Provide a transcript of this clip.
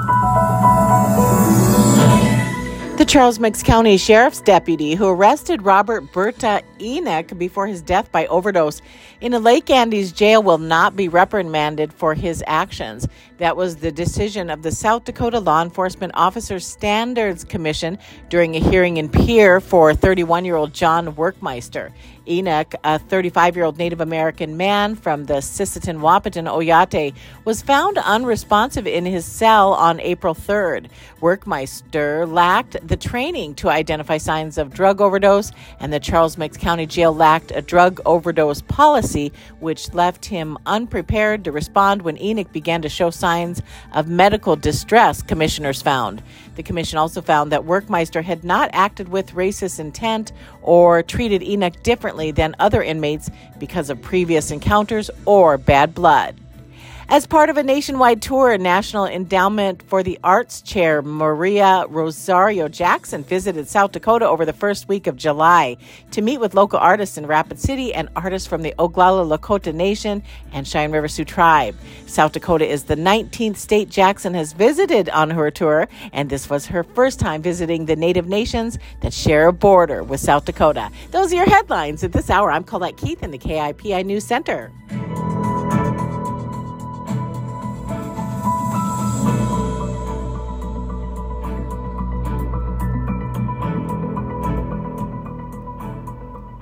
The Charles Mix County Sheriff's deputy who arrested Robert Berta Enoch before his death by overdose in a Lake Andes jail will not be reprimanded for his actions. That was the decision of the South Dakota Law Enforcement Officers Standards Commission during a hearing in Pierre for 31-year-old John Workmeister. Enoch, a 35-year-old Native American man from the Sisseton-Wahpeton Oyate, was found unresponsive in his cell on April 3rd. Workmeister lacked the training to identify signs of drug overdose, and the Charles Mix County Jail lacked a drug overdose policy, which left him unprepared to respond when Enoch began to show signs of medical distress, commissioners found. The commission also found that Workmeister had not acted with racist intent or treated Enoch differently than other inmates because of previous encounters or bad blood. As part of a nationwide tour, National Endowment for the Arts Chair Maria Rosario Jackson visited South Dakota over the first week of July to meet with local artists in Rapid City and artists from the Oglala Lakota Nation and Cheyenne River Sioux Tribe. South Dakota is the 19th state Jackson has visited on her tour, and this was her first time visiting the Native nations that share a border with South Dakota. Those are your headlines at this hour. I'm Colette Keith in the KIPI News Center.